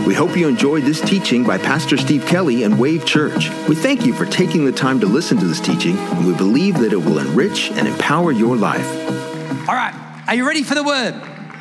We hope you enjoyed this teaching by Pastor Steve Kelly and Wave Church. We thank you for taking the time to listen to this teaching, and we believe that it will enrich and empower your life. All right, are you ready for the word?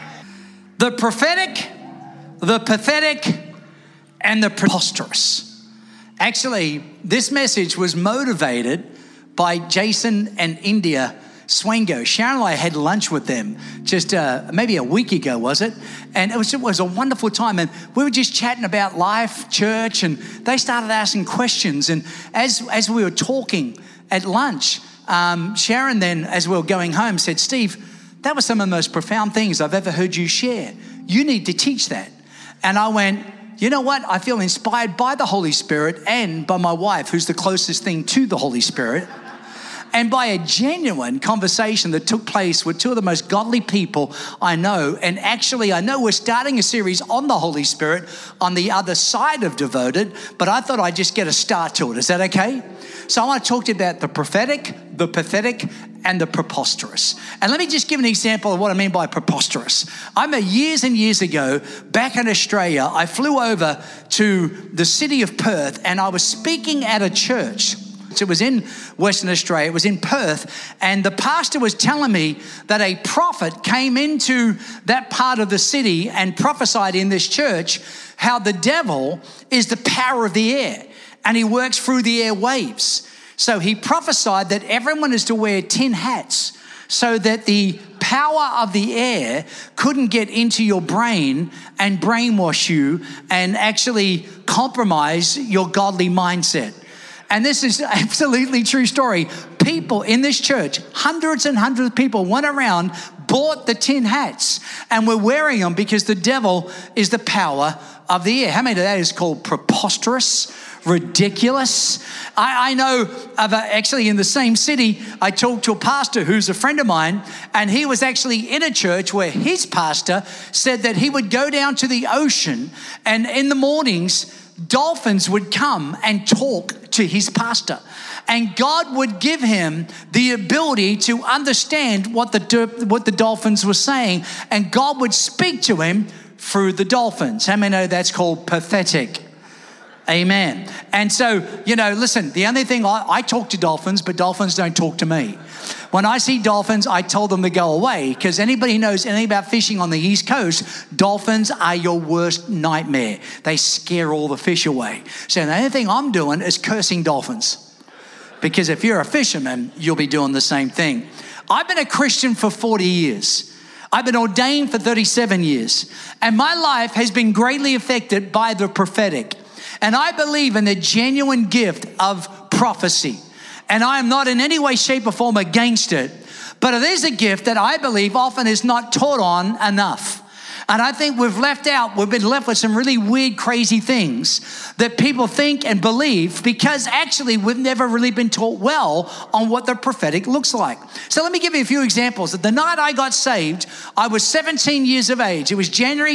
The prophetic, the pathetic, and the preposterous. Actually, this message was motivated by Jason and India Swango. Sharon and I had lunch with them just maybe a week ago, was it? And it was a wonderful time. And we were just chatting about life, church, and they started asking questions. And as we were talking at lunch, Sharon then, as we were going home, said, "Steve, that was some of the most profound things I've ever heard you share. You need to teach that." And I went, "You know what? I feel inspired by the Holy Spirit and by my wife, who's the closest thing to the Holy Spirit, and by a genuine conversation that took place with two of the most godly people I know. And actually, I know we're starting a series on the Holy Spirit on the other side of Devoted, but I thought I'd just get a start to it. Is that okay? So I want to talk to you about the prophetic, the pathetic, and the preposterous. And let me just give an example of what I mean by preposterous. I remember years and years ago, back in Australia, I flew over to the city of Perth and I was speaking at a church. It was in Western Australia, it was in Perth, and the pastor was telling me that a prophet came into that part of the city and prophesied in this church how the devil is the power of the air and he works through the air waves. So he prophesied that everyone is to wear tin hats so that the power of the air couldn't get into your brain and brainwash you and actually compromise your godly mindset. And this is absolutely true story. People in this church, hundreds and hundreds of people went around, bought the tin hats, and were wearing them because the devil is the power of the air. How many of that is called preposterous, ridiculous? I know of actually in the same city, I talked to a pastor who's a friend of mine, and he was actually in a church where his pastor said that he would go down to the ocean, and in the mornings, dolphins would come and talk to his pastor, and God would give him the ability to understand what the dolphins were saying, and God would speak to him through the dolphins. How many know that's called pathetic? Amen. And so, listen, the only thing I talk to dolphins, but dolphins don't talk to me. When I see dolphins, I tell them to go away, because anybody who knows anything about fishing on the East Coast, dolphins are your worst nightmare. They scare all the fish away. So the only thing I'm doing is cursing dolphins, because if you're a fisherman, you'll be doing the same thing. I've been a Christian for 40 years. I've been ordained for 37 years, and my life has been greatly affected by the prophetic. And I believe in the genuine gift of prophecy. And I am not in any way, shape, or form against it. But it is a gift that I believe often is not taught on enough. And I think we've been left with some really weird, crazy things that people think and believe, because actually we've never really been taught well on what the prophetic looks like. So let me give you a few examples. The night I got saved, I was 17 years of age. It was January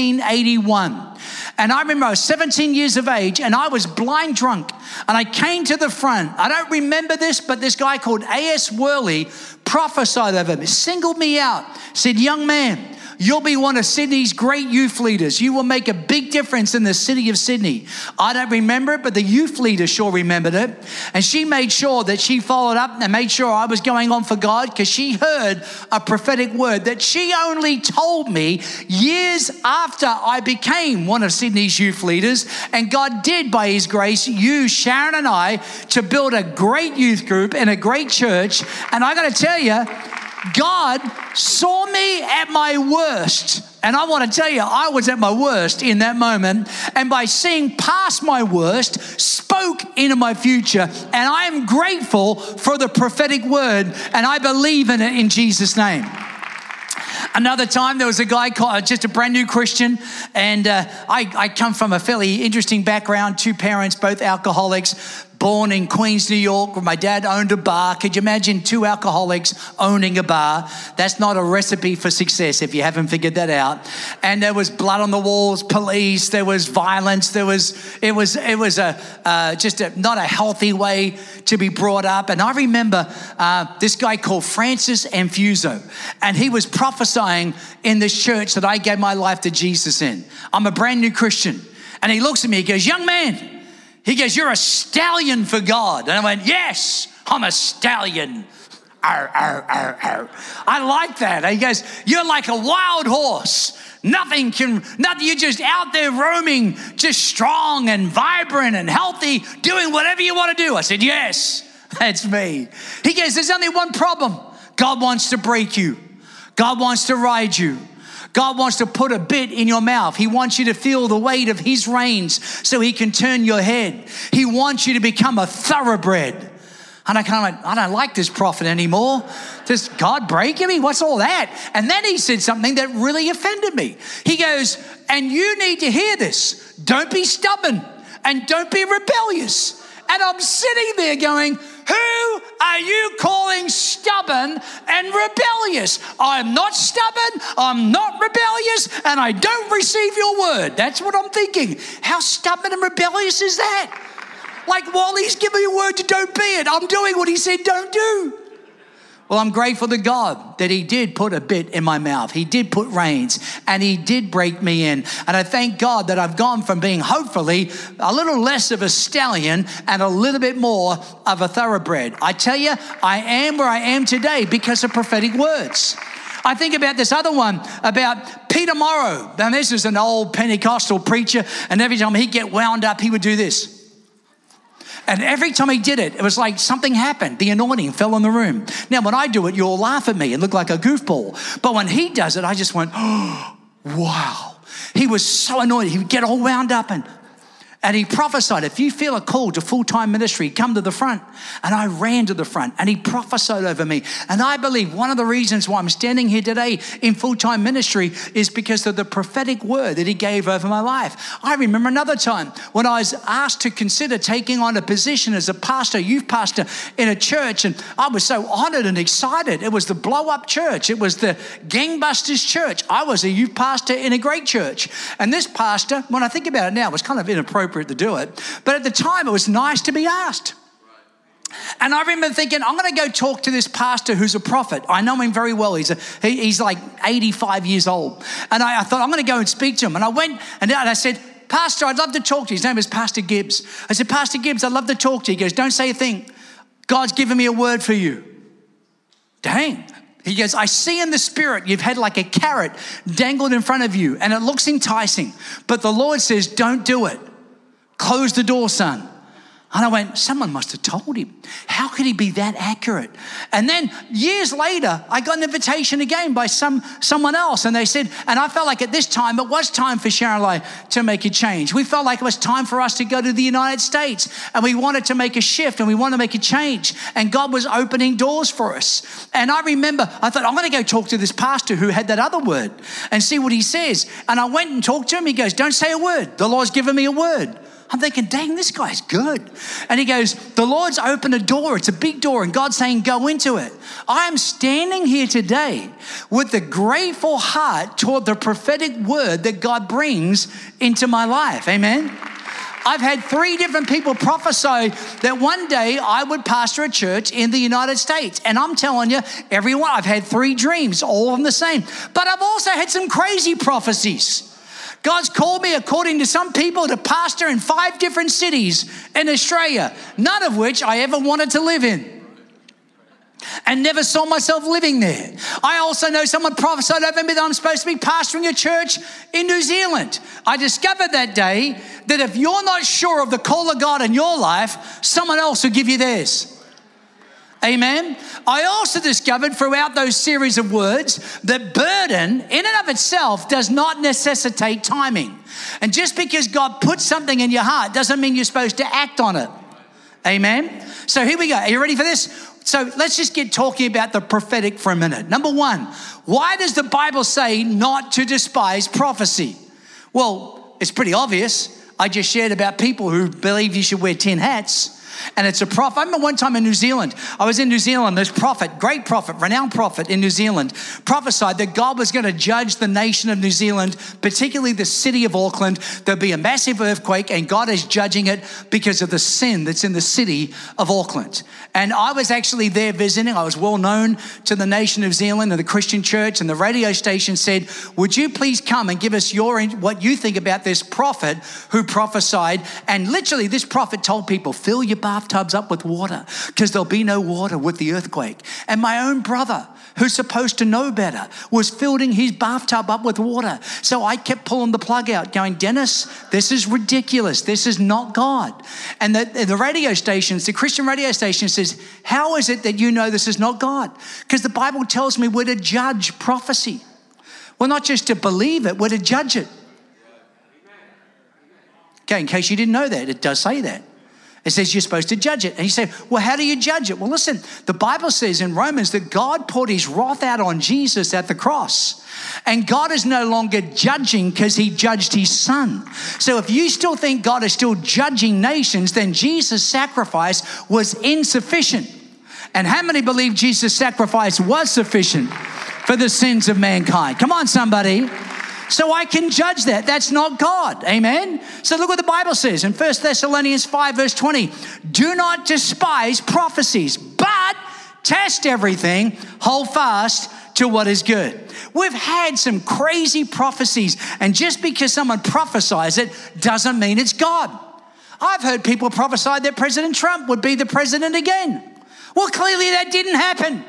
1981. And I remember I was 17 years of age and I was blind drunk. And I came to the front. I don't remember this, but this guy called A.S. Worley prophesied over me, singled me out, said, "Young man, you'll be one of Sydney's great youth leaders. You will make a big difference in the city of Sydney." I don't remember it, but the youth leader sure remembered it. And she made sure that she followed up and made sure I was going on for God, because she heard a prophetic word that she only told me years after I became one of Sydney's youth leaders. And God did, by his grace, use Sharon and I to build a great youth group in a great church. And I got to tell you, God saw me at my worst. And I want to tell you, I was at my worst in that moment. And by seeing past my worst, spoke into my future. And I am grateful for the prophetic word. And I believe in it in Jesus' name. Another time, there was a guy called, just a brand new Christian, and I come from a fairly interesting background. Two parents, both alcoholics, born in Queens, New York, where my dad owned a bar. Could you imagine two alcoholics owning a bar? That's not a recipe for success if you haven't figured that out. And there was blood on the walls, police, there was violence, it was not a healthy way to be brought up. And I remember this guy called Francis Anfuso, and he was prophesying in this church that I gave my life to Jesus in. I'm a brand new Christian. And he looks at me, he goes, young man, he goes, you're a stallion for God. And I went, yes, I'm a stallion. Arr, arr, arr, arr. I like that. He goes, you're like a wild horse. Nothing, you're just out there roaming, just strong and vibrant and healthy, doing whatever you want to do. I said, yes, that's me. He goes, there's only one problem. God wants to break you. God wants to ride you. God wants to put a bit in your mouth. He wants you to feel the weight of his reins so he can turn your head. He wants you to become a thoroughbred. And I kind of went, I don't like this prophet anymore. Does God break me? What's all that? And then he said something that really offended me. He goes, and you need to hear this. Don't be stubborn and don't be rebellious. And I'm sitting there going, who are you calling stubborn and rebellious? I'm not stubborn, I'm not rebellious, and I don't receive your word. That's what I'm thinking. How stubborn and rebellious is that? Like, while he's giving me a word to don't be it, I'm doing what he said don't do. Well, I'm grateful to God that he did put a bit in my mouth. He did put reins and he did break me in. And I thank God that I've gone from being hopefully a little less of a stallion and a little bit more of a thoroughbred. I tell you, I am where I am today because of prophetic words. I think about this other one about Peter Morrow. Now, this is an old Pentecostal preacher, and every time he'd get wound up, he would do this. And every time he did it, it was like something happened. The anointing fell in the room. Now, when I do it, you'll laugh at me and look like a goofball. But when he does it, I just went, oh, wow. He was so anointed. He would get all wound up and he prophesied, if you feel a call to full-time ministry, come to the front. And I ran to the front and he prophesied over me. And I believe one of the reasons why I'm standing here today in full-time ministry is because of the prophetic word that he gave over my life. I remember another time when I was asked to consider taking on a position as a pastor, youth pastor in a church. And I was so honored and excited. It was the blow-up church. It was the gangbusters church. I was a youth pastor in a great church. And this pastor, when I think about it now, was kind of inappropriate to do it. But at the time, it was nice to be asked. And I remember thinking, I'm going to go talk to this pastor who's a prophet. I know him very well. He's like 85 years old. And I thought, I'm going to go and speak to him. And I went and I said, Pastor, I'd love to talk to you. His name is Pastor Gibbs. I said, Pastor Gibbs, I'd love to talk to you. He goes, don't say a thing. God's given me a word for you. Dang. He goes, I see in the spirit you've had like a carrot dangled in front of you and it looks enticing. But the Lord says, don't do it. Close the door, son. And I went, someone must have told him. How could he be that accurate? And then years later, I got an invitation again by someone else. And they said, and I felt like at this time, it was time for Sharon and I to make a change. We felt like it was time for us to go to the United States. And we wanted to make a shift and we wanted to make a change. And God was opening doors for us. And I remember, I thought, I'm going to go talk to this pastor who had that other word and see what he says. And I went and talked to him. He goes, don't say a word. The Lord's given me a word. I'm thinking, dang, this guy's good. And he goes, the Lord's opened a door. It's a big door. And God's saying, go into it. I am standing here today with a grateful heart toward the prophetic word that God brings into my life. Amen. I've had 3 different people prophesy that one day I would pastor a church in the United States. And I'm telling you, everyone, I've had 3 dreams, all of them the same. But I've also had some crazy prophecies. God's called me, according to some people, to pastor in 5 different cities in Australia, none of which I ever wanted to live in and never saw myself living there. I also know someone prophesied over me that I'm supposed to be pastoring a church in New Zealand. I discovered that day that if you're not sure of the call of God in your life, someone else will give you theirs. Amen. I also discovered throughout those series of words that burden in and of itself does not necessitate timing. And just because God puts something in your heart doesn't mean you're supposed to act on it. Amen. So here we go. Are you ready for this? So let's just get talking about the prophetic for a minute. Number 1, why does the Bible say not to despise prophecy? Well, it's pretty obvious. I just shared about people who believe you should wear 10 hats. And it's a prophet. I remember one time in New Zealand, I was in New Zealand, this prophet, great prophet, renowned prophet in New Zealand, prophesied that God was going to judge the nation of New Zealand, particularly the city of Auckland. There'll be a massive earthquake, and God is judging it because of the sin that's in the city of Auckland. And I was actually there visiting. I was well known to the nation of New Zealand and the Christian church, and the radio station said, would you please come and give us what you think about this prophet who prophesied? And literally this prophet told people, fill your bathtubs up with water because there'll be no water with the earthquake. And my own brother, who's supposed to know better, was filling his bathtub up with water. So I kept pulling the plug out going, Dennis, this is ridiculous. This is not God. And the radio stations, the Christian radio station says, how is it that you know this is not God? Because the Bible tells me we're to judge prophecy. Well, not just to believe it, we're to judge it. Okay, in case you didn't know that, it does say that. It says you're supposed to judge it. And you say, well, how do you judge it? Well, listen, the Bible says in Romans that God poured his wrath out on Jesus at the cross. And God is no longer judging because he judged his son. So if you still think God is still judging nations, then Jesus' sacrifice was insufficient. And how many believe Jesus' sacrifice was sufficient for the sins of mankind? Come on, somebody. So I can judge that. That's not God. Amen? So look what the Bible says in 1 Thessalonians 5 verse 20. Do not despise prophecies, but test everything, hold fast to what is good. We've had some crazy prophecies, and just because someone prophesies it doesn't mean it's God. I've heard people prophesy that President Trump would be the president again. Well, clearly that didn't happen.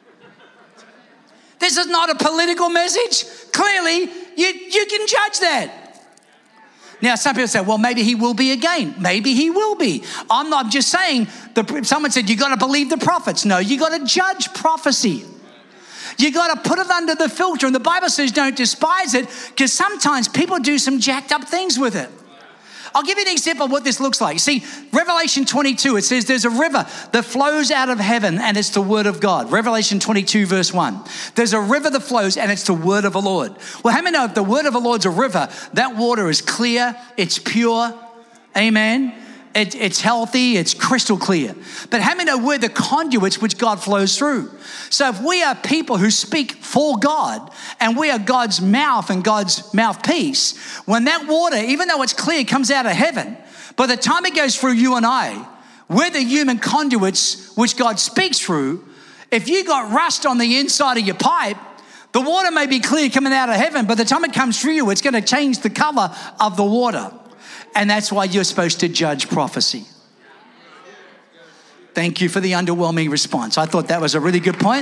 This is not a political message. Clearly, you can judge that. Now, some people say, well, maybe he will be again. Maybe he will be. I'm not just saying, someone said, you got to believe the prophets. No, you got to judge prophecy. You got to put it under the filter. And the Bible says don't despise it because sometimes people do some jacked up things with it. I'll give you an example of what this looks like. See, Revelation 22, it says there's a river that flows out of heaven and it's the word of God. Revelation 22 verse 1. There's a river that flows and it's the word of the Lord. Well, how many know if the word of the Lord's a river, that water is clear, it's pure, amen? It's healthy, it's crystal clear. But how many know we're the conduits which God flows through? So if we are people who speak for God and we are God's mouth and God's mouthpiece, when that water, even though it's clear, comes out of heaven, by the time it goes through you and I, we're the human conduits which God speaks through. If you got rust on the inside of your pipe, the water may be clear coming out of heaven, but by the time it comes through you, it's going to change the color of the water. And that's why you're supposed to judge prophecy. Thank you for the underwhelming response. I thought that was a really good point.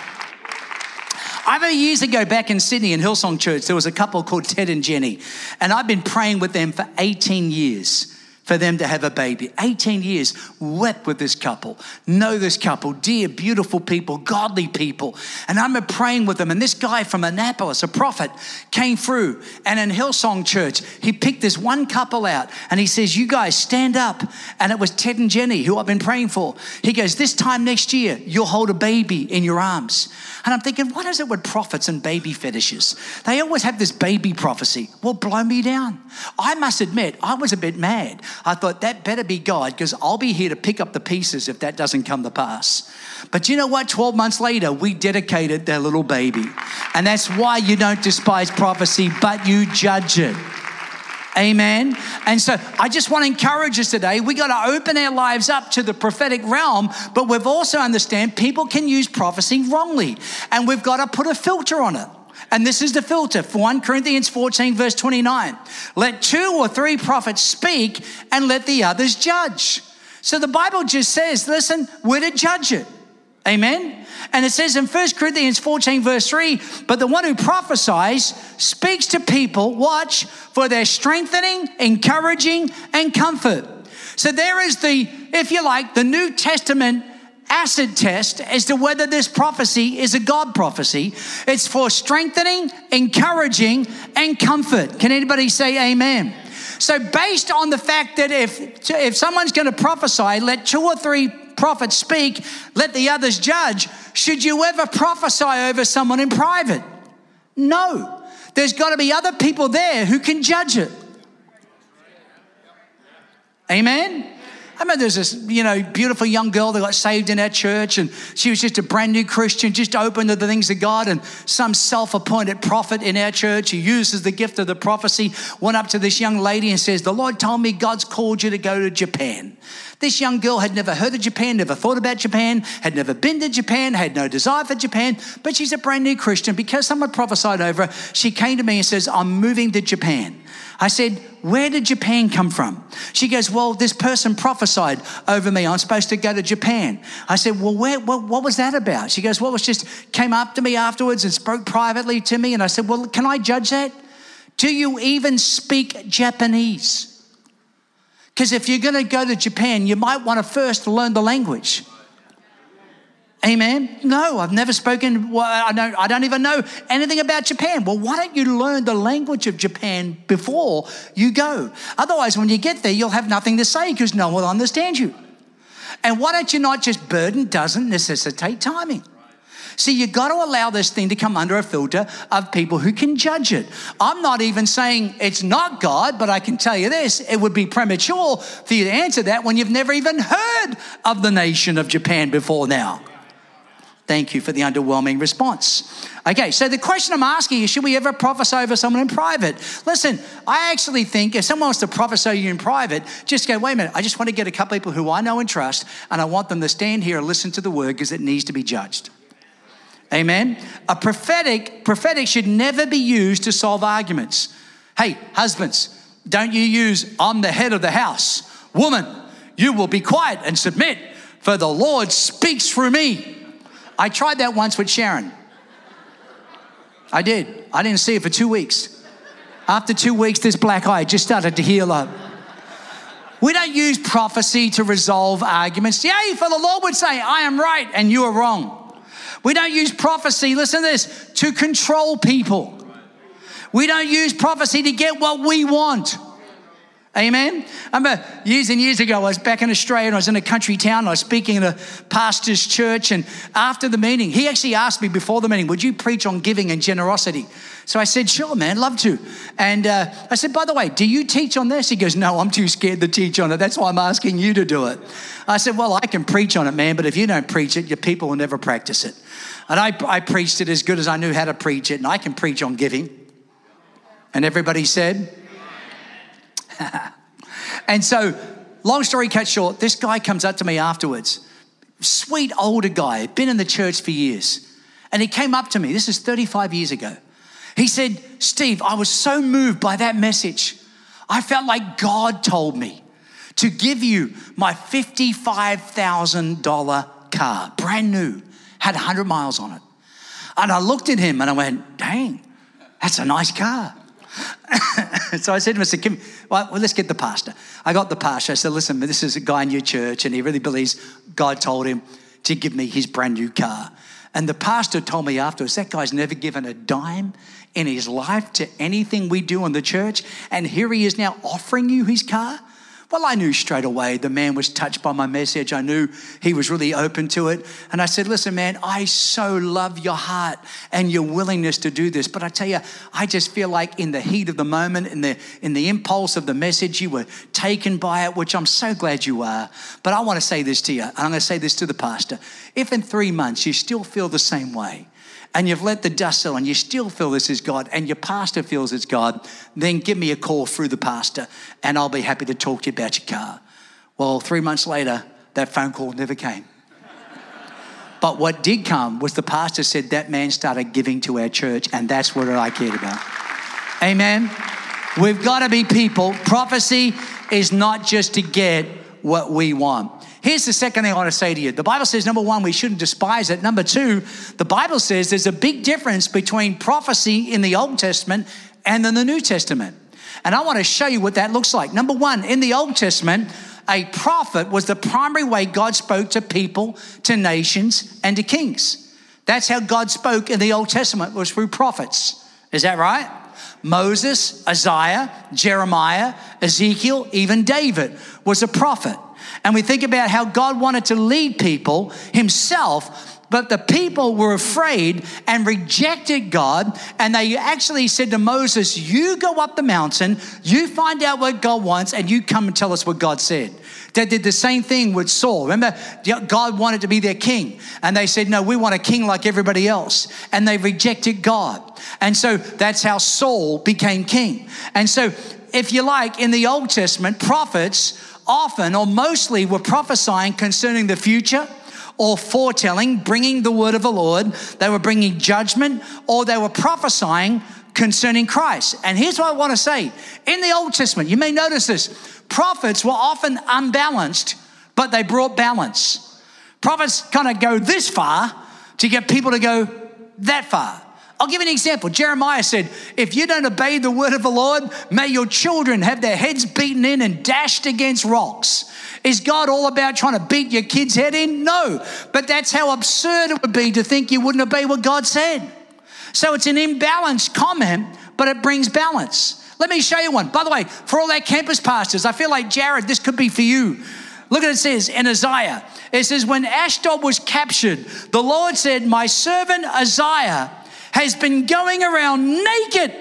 I remember years ago back in Sydney in Hillsong Church, there was a couple called Ted and Jenny. And I've been praying with them for 18 years for them to have a baby. 18 years, wept with this couple, know this couple, dear, beautiful people, godly people. And I remember praying with them. And this guy from Annapolis, a prophet, came through. And in Hillsong Church, he picked this one couple out. And he says, you guys stand up. And it was Ted and Jenny, who I've been praying for. He goes, this time next year, you'll hold a baby in your arms. And I'm thinking, what is it with prophets and baby fetishes? They always have this baby prophecy. Well, blow me down. I must admit, I was a bit mad. I thought that better be God because I'll be here to pick up the pieces if that doesn't come to pass. But you know what? 12 months later, we dedicated their little baby. And that's why you don't despise prophecy, but you judge it. Amen. And so I just want to encourage us today. We got to open our lives up to the prophetic realm, but we've also understand people can use prophecy wrongly. And we've got to put a filter on it. And this is the filter. 1 Corinthians 14 verse 29. Let 2 or 3 prophets speak and let the others judge. So the Bible just says, listen, we're to judge it. Amen. And it says in 1 Corinthians 14 verse 3, but the one who prophesies speaks to people, watch, for their strengthening, encouraging, and comfort. So there is the, if you like, the New Testament acid test as to whether this prophecy is a God prophecy. It's for strengthening, encouraging, and comfort. Can anybody say amen? So based on the fact that if someone's going to prophesy, let 2 or 3 prophets speak, let the others judge. Should you ever prophesy over someone in private? No. There's got to be other people there who can judge it. Amen? I remember there's this, beautiful young girl that got saved in our church, and she was just a brand new Christian, just open to the things of God, and some self-appointed prophet in our church who uses the gift of the prophecy went up to this young lady and says, the Lord told me God's called you to go to Japan. This young girl had never heard of Japan, never thought about Japan, had never been to Japan, had no desire for Japan, but she's a brand new Christian. Because someone prophesied over her, she came to me and says, I'm moving to Japan. I said, where did Japan come from? She goes, well, this person prophesied over me. I'm supposed to go to Japan. I said, well, what was that about? She goes, well, it just came up to me afterwards and spoke privately to me. And I said, well, can I judge that? Do you even speak Japanese? Because if you're going to go to Japan, you might want to first learn the language. Amen? No, I've never spoken. Well, I don't even know anything about Japan. Well, why don't you learn the language of Japan before you go? Otherwise, when you get there, you'll have nothing to say because no one will understand you. And why don't you not just burden doesn't necessitate timing? See, you've got to allow this thing to come under a filter of people who can judge it. I'm not even saying it's not God, but I can tell you this, it would be premature for you to answer that when you've never even heard of the nation of Japan before now. Thank you for the underwhelming response. Okay, so the question I'm asking is, should we ever prophesy over someone in private? Listen, I actually think if someone wants to prophesy you in private, just go, wait a minute, I just want to get a couple people who I know and trust, and I want them to stand here and listen to the word because it needs to be judged. Amen? A prophetic should never be used to solve arguments. Hey, husbands, don't you use, I'm the head of the house. Woman, you will be quiet and submit, for the Lord speaks through me. I tried that once with Sharon. I did. I didn't see it for 2 weeks. After 2 weeks, this black eye just started to heal up. We don't use prophecy to resolve arguments. Yea, for the Lord would say, I am right and you are wrong. We don't use prophecy, listen to this, to control people. We don't use prophecy to get what we want. Amen. I remember years and years ago, I was back in Australia and I was in a country town. I was speaking at a pastor's church, and after the meeting, he actually asked me before the meeting, would you preach on giving and generosity? So I said, sure, man, love to. And I said, by the way, do you teach on this? He goes, no, I'm too scared to teach on it. That's why I'm asking you to do it. I said, well, I can preach on it, man, but if you don't preach it, your people will never practice it. And I preached it as good as I knew how to preach it, and I can preach on giving. And everybody said, and so, long story cut short, this guy comes up to me afterwards. Sweet older guy, been in the church for years. And he came up to me, this is 35 years ago. He said, Steve, I was so moved by that message. I felt like God told me to give you my $55,000 car, brand new, had 100 miles on it. And I looked at him and I went, dang, that's a nice car. So I said to him, well, let's get the pastor. I got the pastor. I said, listen, this is a guy in your church and he really believes God told him to give me his brand new car. And the pastor told me afterwards, that guy's never given a dime in his life to anything we do in the church. And here he is now offering you his car. Well, I knew straight away the man was touched by my message. I knew he was really open to it. And I said, listen, man, I so love your heart and your willingness to do this. But I tell you, I just feel like in the heat of the moment, in the impulse of the message, you were taken by it, which I'm so glad you are. But I want to say this to you, and I'm going to say this to the pastor. If in 3 months you still feel the same way, and you've let the dust settle and you still feel this is God and your pastor feels it's God, then give me a call through the pastor and I'll be happy to talk to you about your car. Well, 3 months later, that phone call never came. But what did come was the pastor said that man started giving to our church, and that's what I cared about. Amen. We've got to be people. Prophecy is not just to get what we want. Here's the second thing I want to say to you. The Bible says, number one, we shouldn't despise it. Number two, the Bible says there's a big difference between prophecy in the Old Testament and in the New Testament. And I want to show you what that looks like. Number one, in the Old Testament, a prophet was the primary way God spoke to people, to nations, and to kings. That's how God spoke in the Old Testament, was through prophets. Is that right? Moses, Isaiah, Jeremiah, Ezekiel, even David was a prophet. And we think about how God wanted to lead people himself But the people were afraid and rejected God. And they actually said to Moses, you go up the mountain, you find out what God wants, and you come and tell us what God said. They did the same thing with Saul. Remember, God wanted to be their king. And they said, no, we want a king like everybody else. And they rejected God. And so that's how Saul became king. And so, if you like, in the Old Testament, prophets often or mostly were prophesying concerning the future, or foretelling, bringing the word of the Lord. They were bringing judgment, or they were prophesying concerning Christ. And here's what I want to say. In the Old Testament, you may notice this, prophets were often unbalanced, but they brought balance. Prophets kind of go this far to get people to go that far. I'll give you an example. Jeremiah said, if you don't obey the word of the Lord, may your children have their heads beaten in and dashed against rocks. Is God all about trying to beat your kid's head in? No, but that's how absurd it would be to think you wouldn't obey what God said. So it's an imbalanced comment, but it brings balance. Let me show you one. By the way, for all our campus pastors, I feel like, Jared, this could be for you. Look at it says in Isaiah. It says, when Ashdod was captured, the Lord said, my servant Isaiah has been going around naked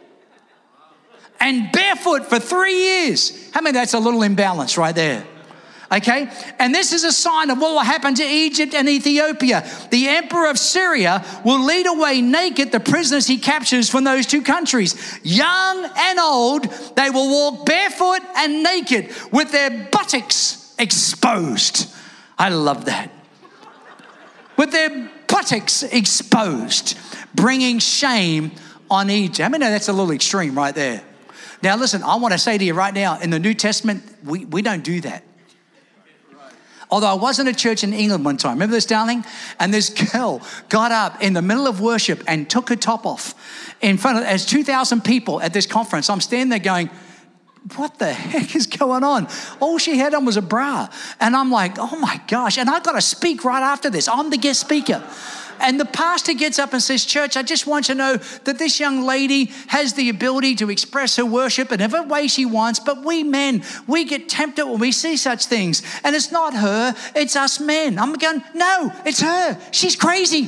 and barefoot for 3 years. How many that's a little imbalance right there? Okay, and this is a sign of what will happen to Egypt and Ethiopia. The emperor of Syria will lead away naked the prisoners he captures from those two countries. Young and old, they will walk barefoot and naked with their buttocks exposed. I love that. With their buttocks exposed, bringing shame on Egypt. I mean, that's a little extreme right there. Now, listen, I want to say to you right now, in the New Testament, we don't do that. Although I was in a church in England one time. Remember this, darling? And this girl got up in the middle of worship and took her top off in front of, as 2,000 people at this conference. I'm standing there going, what the heck is going on? All she had on was a bra. And I'm like, oh my gosh. And I got to speak right after this. I'm the guest speaker. And the pastor gets up and says, church, I just want you to know that this young lady has the ability to express her worship in whatever way she wants. But we men, we get tempted when we see such things. And it's not her, it's us men. I'm going, no, it's her. She's crazy.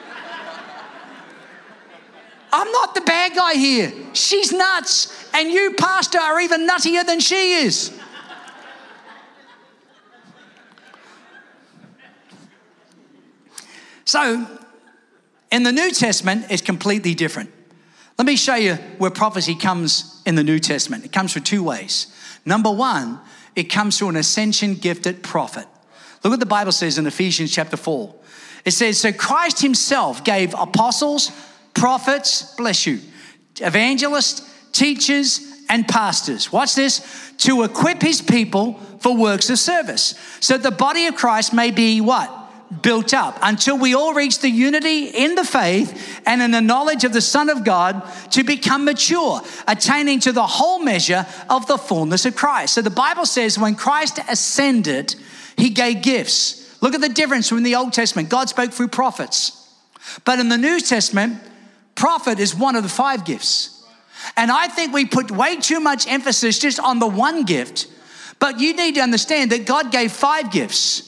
I'm not the bad guy here. She's nuts. And you, pastor, are even nuttier than she is. So, in the New Testament, it's completely different. Let me show you where prophecy comes in the New Testament. It comes through two ways. Number one, it comes through an ascension gifted prophet. Look what the Bible says in Ephesians chapter 4. It says, so Christ himself gave apostles, prophets, bless you, evangelists, teachers, and pastors. Watch this. To equip his people for works of service. So the body of Christ may be what? Built up until we all reach the unity in the faith and in the knowledge of the Son of God to become mature, attaining to the whole measure of the fullness of Christ. So the Bible says when Christ ascended, he gave gifts. Look at the difference from the Old Testament. God spoke through prophets. But in the New Testament, prophet is one of the 5 gifts. And I think we put way too much emphasis just on the one gift. But you need to understand that God gave 5 gifts.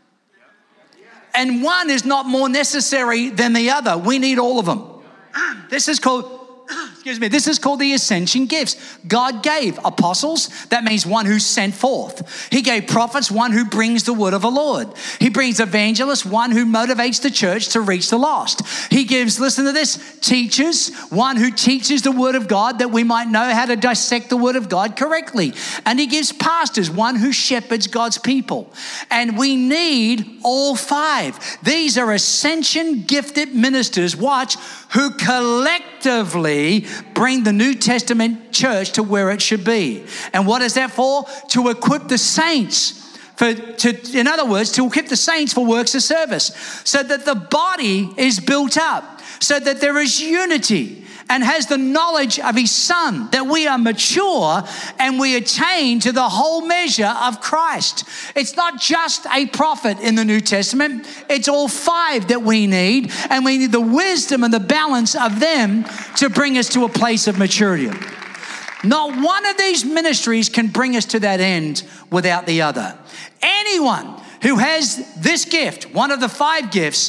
And one is not more necessary than the other. We need all of them. This is called the ascension gifts. God gave apostles. That means one who's sent forth. He gave prophets, one who brings the word of the Lord. He brings evangelists, one who motivates the church to reach the lost. He gives, listen to this, teachers, one who teaches the word of God that we might know how to dissect the word of God correctly. And he gives pastors, one who shepherds God's people. And we need all 5. These are ascension gifted ministers, watch, who collectively bring the New Testament church to where it should be. And what is that for? To equip the saints. In other words, to equip the saints for works of service, so that the body is built up, so that there is unity and has the knowledge of his Son, that we are mature and we attain to the whole measure of Christ. It's not just a prophet in the New Testament. It's all 5 that we need, and we need the wisdom and the balance of them to bring us to a place of maturity. Not one of these ministries can bring us to that end without the other. Anyone who has this gift, one of the 5 gifts,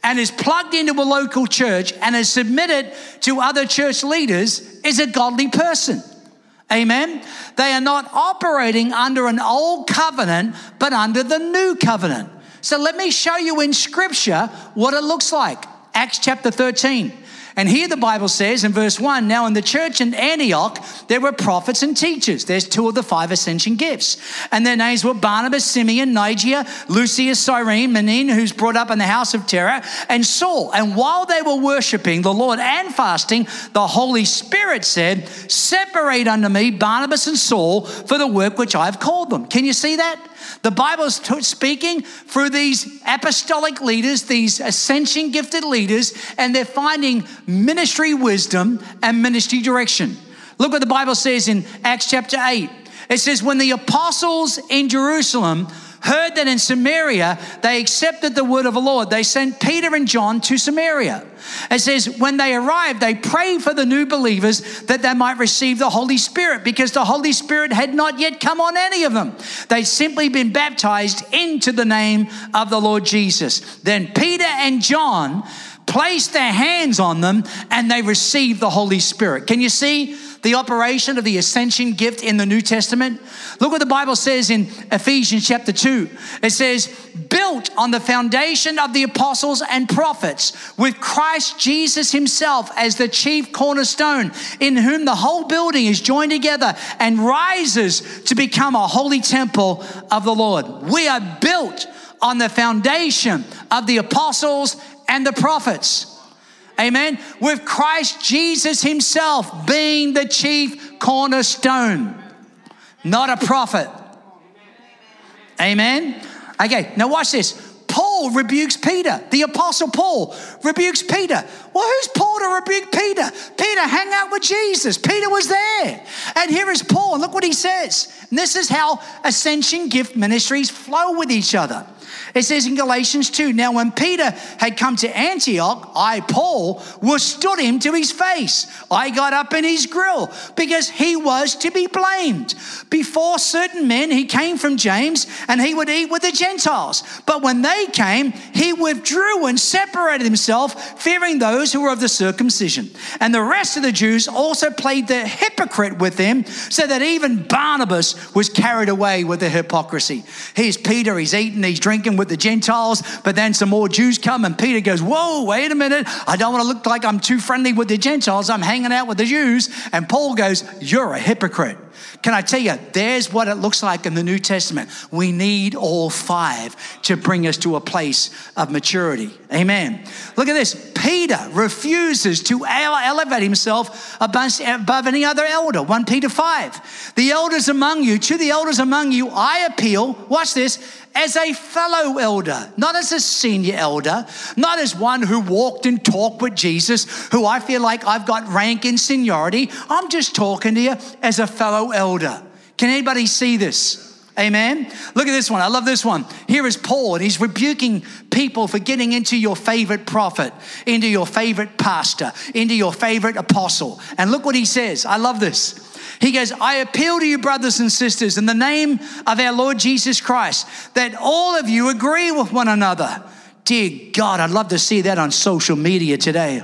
and is plugged into a local church and is submitted to other church leaders is a godly person. Amen? They are not operating under an old covenant, but under the new covenant. So let me show you in Scripture what it looks like. Acts chapter 13. And here the Bible says in verse 1, now in the church in Antioch, there were prophets and teachers. There's 2 of the 5 ascension gifts. And their names were Barnabas, Simeon, Niger, Lucius, Cyrene, Manaen, who's brought up in the house of Terah, and Saul. And while they were worshiping the Lord and fasting, the Holy Spirit said, separate unto me Barnabas and Saul for the work which I have called them. Can you see that? The Bible is speaking through these apostolic leaders, these ascension gifted leaders, and they're finding ministry wisdom and ministry direction. Look what the Bible says in Acts chapter 8. It says, when the apostles in Jerusalem heard that in Samaria they accepted the word of the Lord, they sent Peter and John to Samaria. It says, when they arrived, they prayed for the new believers that they might receive the Holy Spirit, because the Holy Spirit had not yet come on any of them. They'd simply been baptized into the name of the Lord Jesus. Then Peter and John placed their hands on them and they received the Holy Spirit. Can you see the operation of the ascension gift in the New Testament? Look what the Bible says in Ephesians chapter 2. It says, built on the foundation of the apostles and prophets, with Christ Jesus himself as the chief cornerstone, in whom the whole building is joined together and rises to become a holy temple of the Lord. We are built on the foundation of the apostles and the prophets. Amen. With Christ Jesus himself being the chief cornerstone, not a prophet. Amen. Okay, now watch this. Paul rebukes Peter. The apostle Paul rebukes Peter. Well, who's Paul to rebuke Peter? Peter hung out with Jesus. Peter was there. And here is Paul, and look what he says. And this is how ascension gift ministries flow with each other. It says in Galatians 2, now when Peter had come to Antioch, I, Paul, withstood him to his face. I got up in his grill because he was to be blamed. Before certain men, he came from James, and he would eat with the Gentiles. But when they came, he withdrew and separated himself, fearing those who were of the circumcision. And the rest of the Jews also played the hypocrite with him, so that even Barnabas was carried away with their hypocrisy. Here's Peter, he's eating, he's drinking with the Gentiles, but then some more Jews come, and Peter goes, whoa, wait a minute. I don't want to look like I'm too friendly with the Gentiles. I'm hanging out with the Jews. And Paul goes, you're a hypocrite. Can I tell you, there's what it looks like in the New Testament. We need all 5 to bring us to a place of maturity. Amen. Look at this. Peter refuses to elevate himself above any other elder. 1 Peter 5. The elders among you, to the elders among you, I appeal, watch this, as a fellow elder, not as a senior elder, not as one who walked and talked with Jesus, who I feel like I've got rank and seniority. I'm just talking to you as a fellow elder. Can anybody see this? Amen. Look at this one. I love this one. Here is Paul, and he's rebuking people for getting into your favorite prophet, into your favorite pastor, into your favorite apostle. And look what he says. I love this. He goes, I appeal to you, brothers and sisters, in the name of our Lord Jesus Christ, that all of you agree with one another. Dear God, I'd love to see that on social media today.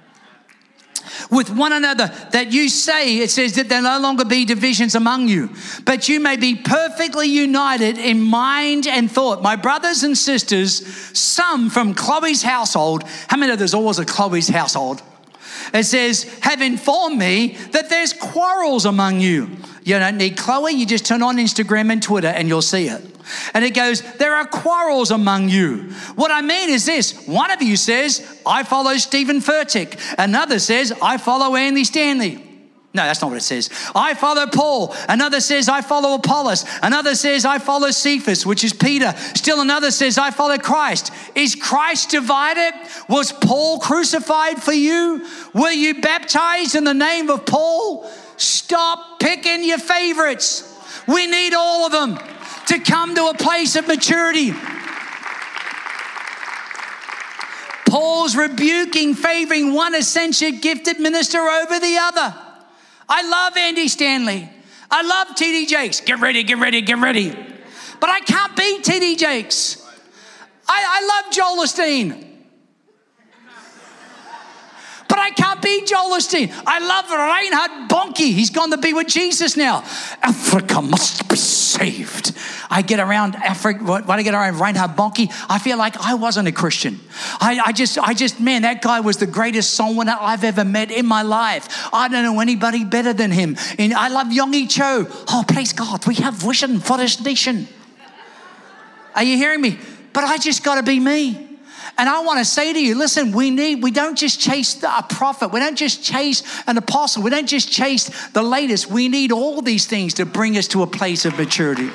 With one another, that you say, it says that there no longer be divisions among you, but you may be perfectly united in mind and thought. My brothers and sisters, some from Chloe's household, how many of there's always a Chloe's household? It says, have informed me that there's quarrels among you. You don't need Chloe, you just turn on Instagram and Twitter and you'll see it. And it goes, there are quarrels among you. What I mean is this. One of you says, I follow Stephen Furtick. Another says, I follow Andy Stanley. No, that's not what it says. I follow Paul. Another says, I follow Apollos. Another says, I follow Cephas, which is Peter. Still another says, I follow Christ. Is Christ divided? Was Paul crucified for you? Were you baptized in the name of Paul? Stop picking your favorites. We need all of them to come to a place of maturity. Paul's rebuking, favoring one ascension gifted minister over the other. I love Andy Stanley. I love T.D. Jakes. Get ready, get ready, get ready. But I can't beat T.D. Jakes. I love Joel Osteen. I can't be Joel Osteen. I love Reinhard Bonnke. He's gone to be with Jesus now. Africa must be saved. I get around Africa, when I get around Reinhard Bonnke, I feel like I wasn't a Christian. I just, man, that guy was the greatest soul winner I've ever met in my life. I don't know anybody better than him. And I love Yonggi Cho. Oh, praise God, we have vision for this nation. Are you hearing me? But I just got to be me. And I want to say to you, listen, we don't just chase a prophet. We don't just chase an apostle. We don't just chase the latest. We need all these things to bring us to a place of maturity.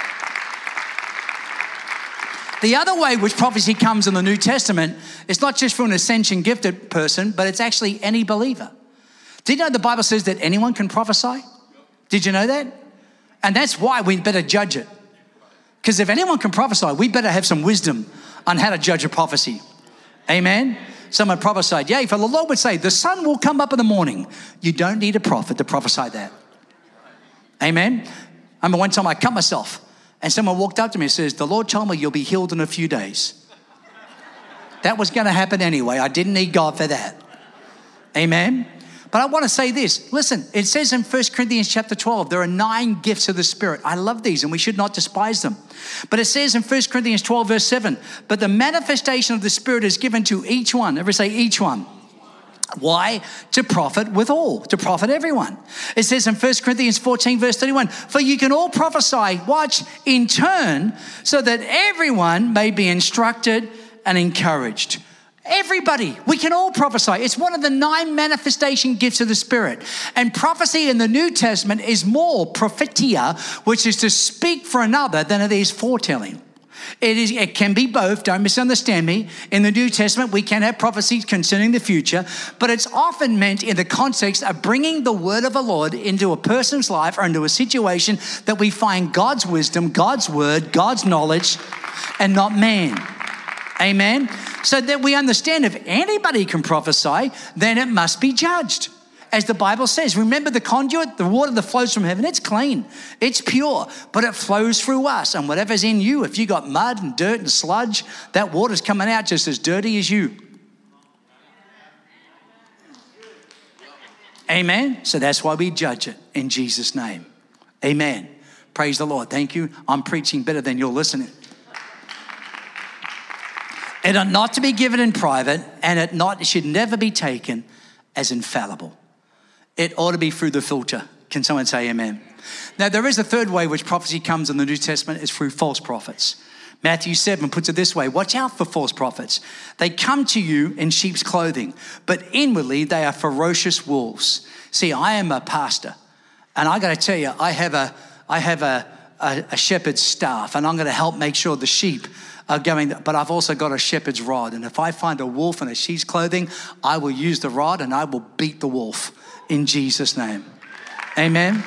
The other way which prophecy comes in the New Testament is not just for an ascension gifted person, but it's actually any believer. Did you know the Bible says that anyone can prophesy? Did you know that? And that's why we better judge it. Because if anyone can prophesy, we better have some wisdom on how to judge a prophecy. Amen? Someone prophesied, yeah, for the Lord would say, the sun will come up in the morning. You don't need a prophet to prophesy that. Amen? I remember one time I cut myself and someone walked up to me and says, the Lord told me you'll be healed in a few days. That was going to happen anyway. I didn't need God for that. Amen? But I want to say this. Listen, it says in 1 Corinthians chapter 12, there are 9 gifts of the Spirit. I love these and we should not despise them. But it says in 1 Corinthians 12 verse 7, but the manifestation of the Spirit is given to each one. Everybody say each one. Why? To profit withal, to profit everyone. It says in 1 Corinthians 14 verse 31, for you can all prophesy, watch, in turn, so that everyone may be instructed and encouraged. Everybody, we can all prophesy. It's one of the 9 manifestation gifts of the Spirit. And prophecy in the New Testament is more prophetia, which is to speak for another, than it is foretelling. It can be both, don't misunderstand me. In the New Testament, we can have prophecies concerning the future, but it's often meant in the context of bringing the word of the Lord into a person's life or into a situation that we find God's wisdom, God's word, God's knowledge, and not man. Amen? So that we understand if anybody can prophesy, then it must be judged. As the Bible says, remember the conduit, the water that flows from heaven, it's clean, it's pure, but it flows through us. And whatever's in you, if you got mud and dirt and sludge, that water's coming out just as dirty as you. Amen? So that's why we judge it in Jesus' name. Amen. Praise the Lord. Thank you. I'm preaching better than you're listening. It ought not to be given in private, and it should never be taken as infallible. It ought to be through the filter. Can someone say amen? Now, there is a third way which prophecy comes in the New Testament, is through false prophets. Matthew 7 puts it this way, watch out for false prophets. They come to you in sheep's clothing, but inwardly they are ferocious wolves. See, I am a pastor, and I got to tell you, I have a shepherd's staff, and I'm going to help make sure the sheep are going, but I've also got a shepherd's rod. And if I find a wolf in a sheep's clothing, I will use the rod and I will beat the wolf in Jesus' name. Amen.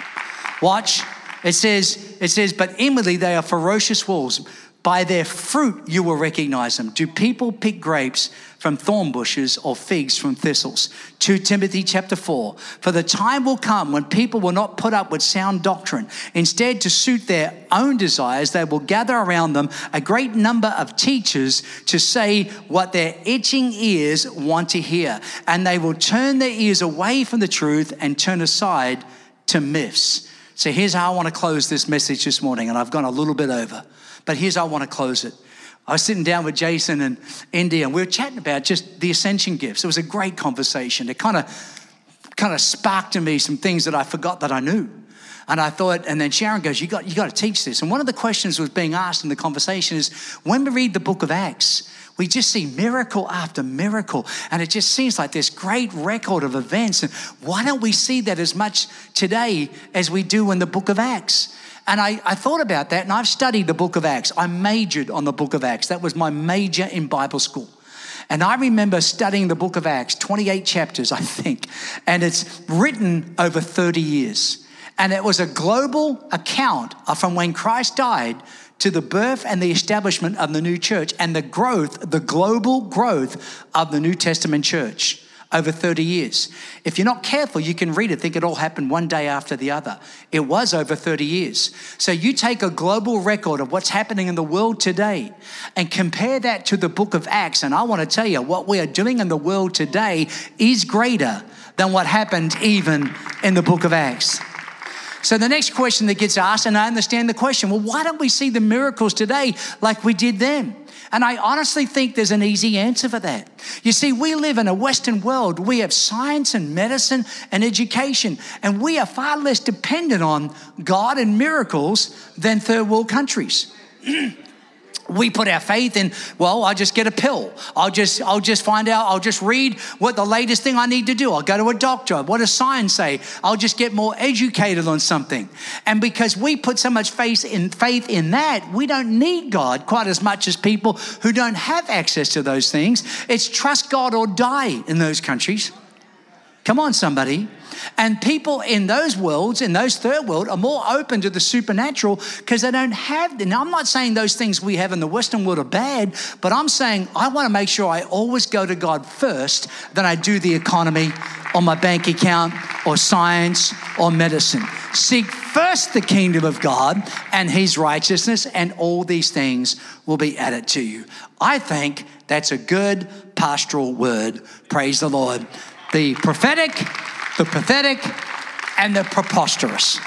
Watch. It says, but inwardly they are ferocious wolves. By their fruit you will recognize them. Do people pick grapes from thorn bushes or figs from thistles? 2 Timothy chapter 4. For the time will come when people will not put up with sound doctrine. Instead, to suit their own desires, they will gather around them a great number of teachers to say what their itching ears want to hear. And they will turn their ears away from the truth and turn aside to myths. So here's how I want to close this message this morning, and I've gone a little bit over. But here's how I want to close it. I was sitting down with Jason and Indy, and we were chatting about just the ascension gifts. It was a great conversation. It kind of sparked in me some things that I forgot that I knew. And I thought, and then Sharon goes, you got to teach this. And one of the questions was being asked in the conversation is, when we read the book of Acts, we just see miracle after miracle. And it just seems like this great record of events. And why don't we see that as much today as we do in the book of Acts? And I thought about that, and I've studied the book of Acts. I majored on the book of Acts. That was my major in Bible school. And I remember studying the book of Acts, 28 chapters, I think. And it's written over 30 years. And it was a global account from when Christ died to the birth and the establishment of the new church and the global growth of the New Testament church over 30 years. If you're not careful, you can read it, think it all happened one day after the other. It was over 30 years. So you take a global record of what's happening in the world today and compare that to the book of Acts. And I want to tell you, what we are doing in the world today is greater than what happened even in the book of Acts. So the next question that gets asked, and I understand the question, well, why don't we see the miracles today like we did then? And I honestly think there's an easy answer for that. You see, we live in a Western world. We have science and medicine and education, and we are far less dependent on God and miracles than third world countries. We put our faith in, well, I'll just get a pill. I'll just find out, I'll just read what the latest thing I need to do. I'll go to a doctor. What does science say? I'll just get more educated on something. And because we put so much faith in that, we don't need God quite as much as people who don't have access to those things. It's trust God or die in those countries. Come on, somebody. And people in those worlds, in those third world, are more open to the supernatural because they don't have. Now, I'm not saying those things we have in the Western world are bad, but I'm saying I want to make sure I always go to God first than I do the economy or my bank account or science or medicine. Seek first the kingdom of God and his righteousness, and all these things will be added to you. I think that's a good pastoral word. Praise the Lord. The prophetic, the pathetic, and the preposterous.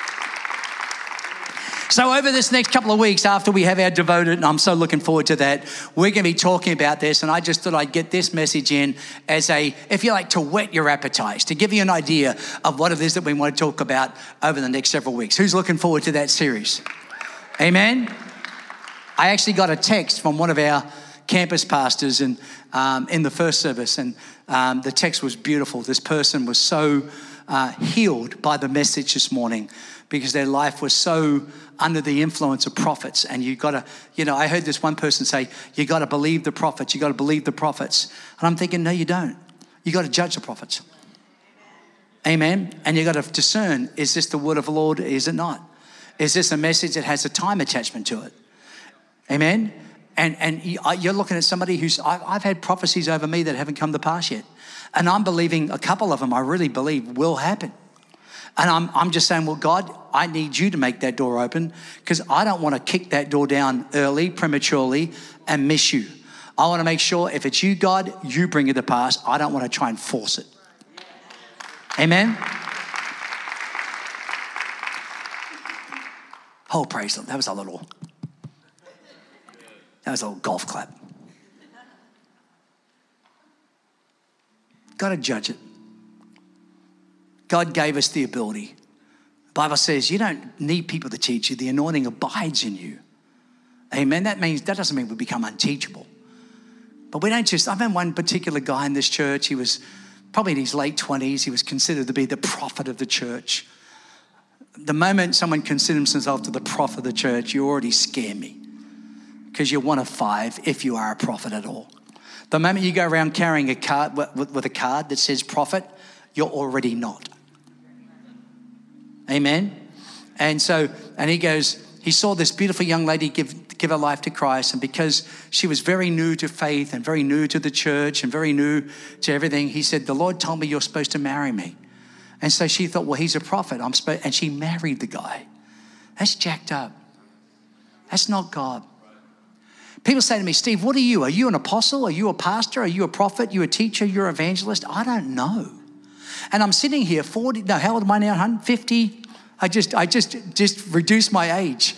So over this next couple of weeks after we have our devoted, and I'm so looking forward to that, we're going to be talking about this, and I just thought I'd get this message in as a, if you like, to whet your appetites, to give you an idea of what it is that we want to talk about over the next several weeks. Who's looking forward to that series? Amen? I actually got a text from one of our campus pastors in the first service, and the text was beautiful. This person was so healed by the message this morning because their life was so under the influence of prophets. And you got to, I heard this one person say, you got to believe the prophets. You got to believe the prophets. And I'm thinking, no, you don't. You got to judge the prophets. Amen. And you got to discern, is this the word of the Lord? Is it not? Is this a message that has a time attachment to it? Amen. And you're looking at somebody who's, I've had prophecies over me that haven't come to pass yet. And I'm believing a couple of them I really believe will happen. And I'm just saying, well, God, I need you to make that door open because I don't want to kick that door down early, prematurely, and miss you. I want to make sure if it's you, God, you bring it to pass. I don't want to try and force it. Amen? Oh, praise the Lord. That was a little golf clap. Got to judge it. God gave us the ability. The Bible says you don't need people to teach you. The anointing abides in you. Amen. That doesn't mean we become unteachable. But we don't just, I've had one particular guy in this church. He was probably in his late 20s. He was considered to be the prophet of the church. The moment someone considers himself to the prophet of the church, you already scare me because you're one of five if you are a prophet at all. The moment you go around carrying a card with a card that says prophet, you're already not. Amen. And he saw this beautiful young lady give her life to Christ. And because she was very new to faith and very new to the church and very new to everything, he said, the Lord told me you're supposed to marry me. And so she thought, well, he's a prophet. And she married the guy. That's jacked up. That's not God. People say to me, Steve, what are you? Are you an apostle? Are you a pastor? Are you a prophet? Are you a teacher? You're an evangelist? I don't know. And I'm sitting here how old am I now, 50? I just reduced my age.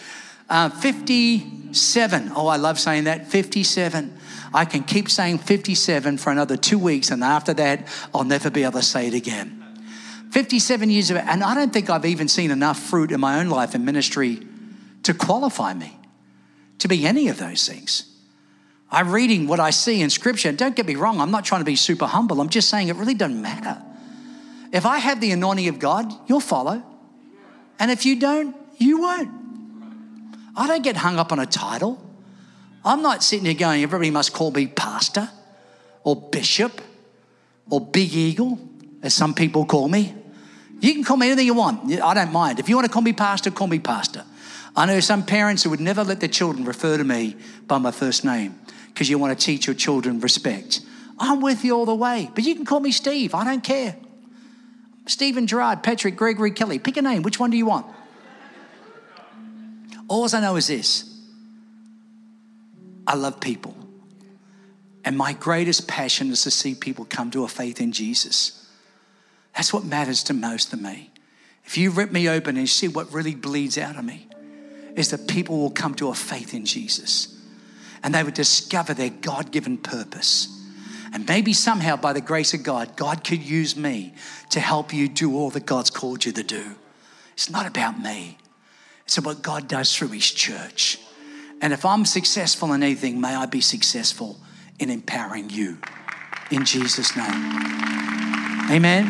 57. Oh, I love saying that. 57. I can keep saying 57 for another 2 weeks, and after that, I'll never be able to say it again. 57 years of it, and I don't think I've even seen enough fruit in my own life and ministry to qualify me to be any of those things. I'm reading what I see in Scripture. Don't get me wrong, I'm not trying to be super humble. I'm just saying it really doesn't matter. If I have the anointing of God, you'll follow. And if you don't, you won't. I don't get hung up on a title. I'm not sitting here going, everybody must call me pastor or bishop or big eagle, as some people call me. You can call me anything you want. I don't mind. If you want to call me pastor, call me pastor. I know some parents who would never let their children refer to me by my first name because you want to teach your children respect. I'm with you all the way. But you can call me Steve. I don't care. Stephen, Gerard, Patrick, Gregory, Kelly. Pick a name. Which one do you want? All I know is this. I love people. And my greatest passion is to see people come to a faith in Jesus. That's what matters to most of me. If you rip me open and see what really bleeds out of me, is that people will come to a faith in Jesus. And they would discover their God-given purpose. And maybe somehow by the grace of God, God could use me to help you do all that God's called you to do. It's not about me. It's about what God does through his church. And if I'm successful in anything, may I be successful in empowering you. In Jesus' name. Amen.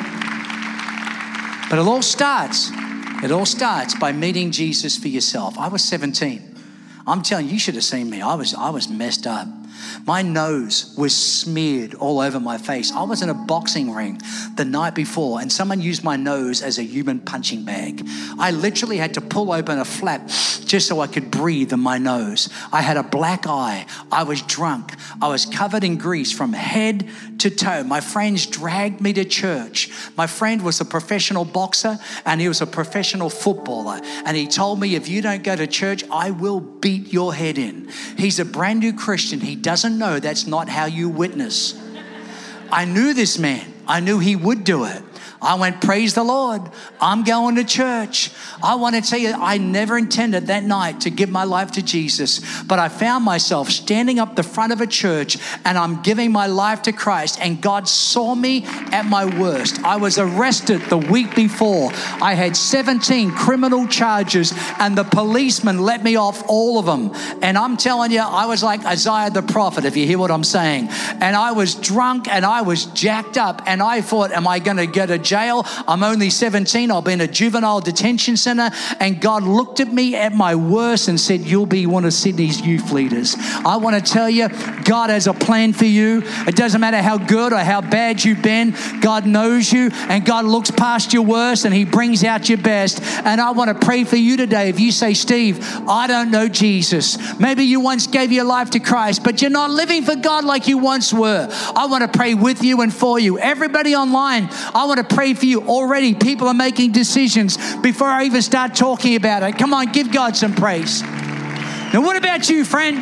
But it all starts by meeting Jesus for yourself. I was 17. I'm telling you, you should have seen me. I was messed up. My nose was smeared all over my face. I was in a boxing ring the night before and someone used my nose as a human punching bag. I literally had to pull open a flap just so I could breathe in my nose. I had a black eye. I was drunk. I was covered in grease from head to toe. My friends dragged me to church. My friend was a professional boxer and he was a professional footballer. And he told me, if you don't go to church, I will beat your head in. He's a brand new Christian. He doesn't know that's not how you witness. I knew this man. I knew he would do it. I went, praise the Lord. I'm going to church. I want to tell you, I never intended that night to give my life to Jesus, but I found myself standing up the front of a church and I'm giving my life to Christ, and God saw me at my worst. I was arrested the week before. I had 17 criminal charges and the policeman let me off all of them. And I'm telling you, I was like Isaiah the prophet, if you hear what I'm saying. And I was drunk and I was jacked up and I thought, am I going to go to jail? I'm only 17. I'll be in a juvenile detention center. And God looked at me at my worst and said, you'll be one of Sydney's youth leaders. I want to tell you, God has a plan for you. It doesn't matter how good or how bad you've been. God knows you and God looks past your worst and he brings out your best. And I want to pray for you today. If you say, Steve, I don't know Jesus. Maybe you once gave your life to Christ, but you're not living for God like you once were. I want to pray with you and for you. Everybody online, I want to pray for you. Already people are making decisions before I even start talking about it. Come on, give God some praise. Now, what about you, friend?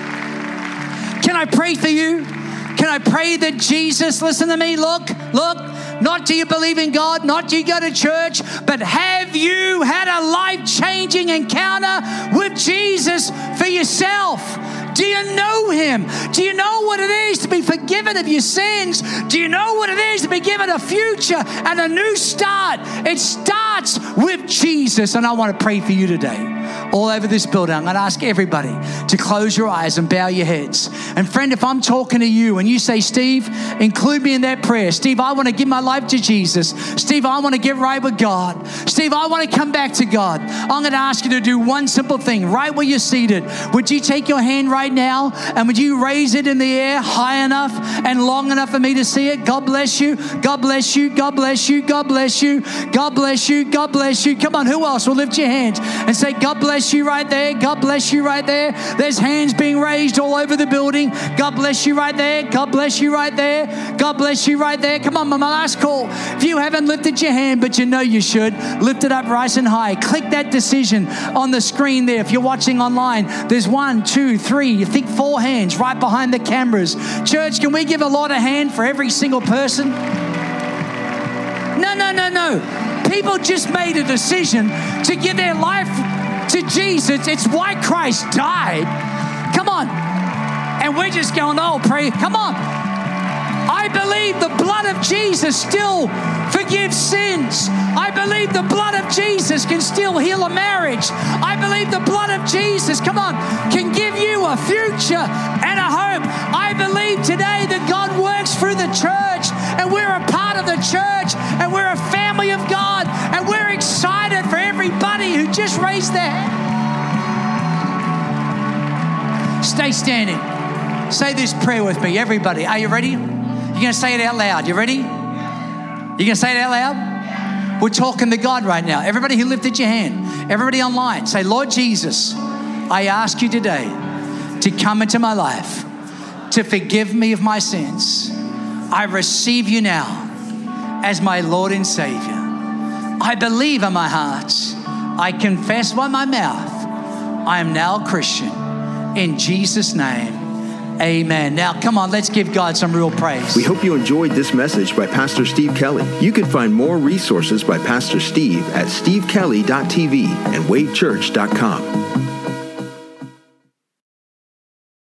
Can I pray for you? Can I pray that Jesus, listen to me, look, not do you believe in God, not do you go to church, but have you had a life-changing encounter with Jesus for yourself? Do you know him? Do you know what it is to be forgiven of your sins? Do you know what it is to be given a future and a new start? It starts with Jesus. And I want to pray for you today. All over this building, I'm going to ask everybody to close your eyes and bow your heads. And friend, if I'm talking to you and you say, Steve, include me in that prayer. Steve, I want to give my life to Jesus. Steve, I want to get right with God. Steve, I want to come back to God. I'm going to ask you to do one simple thing right where you're seated. Would you take your hand right now and would you raise it in the air high enough and long enough for me to see it? God bless you. God bless you. God bless you. God bless you. God bless you. God bless you. Come on, who else will lift your hands and say, God bless you right there. God bless you right there. There's hands being raised all over the building. God bless you right there. God bless you right there. God bless you right there. Come on, my last call. If you haven't lifted your hand, but you know you should, lift it up nice and high. Click that decision on the screen there. If you're watching online, there's 1, 2, 3, you think 4 hands right behind the cameras. Church, can we give a Lord a hand for every single person? No. People just made a decision to give their life to Jesus. It's why Christ died. Come on. And we're just going, oh, pray. Come on. I believe the blood of Jesus still forgives sins. I believe the blood of Jesus can still heal a marriage. I believe the blood of Jesus, come on, can give you a future and a hope. I believe today that God works through the church and we're a part of the church and we're a family of God and we're excited for everybody who just raised their hand. Stay standing. Say this prayer with me, everybody. Are you ready? You're going to say it out loud. You ready? You're going to say it out loud? We're talking to God right now. Everybody who lifted your hand, everybody online, say, Lord Jesus, I ask you today to come into my life, to forgive me of my sins. I receive you now as my Lord and Savior. I believe in my heart. I confess by my mouth. I am now a Christian. In Jesus' name, amen. Now, come on, let's give God some real praise. We hope you enjoyed this message by Pastor Steve Kelly. You can find more resources by Pastor Steve at stevekelly.tv and wavechurch.com.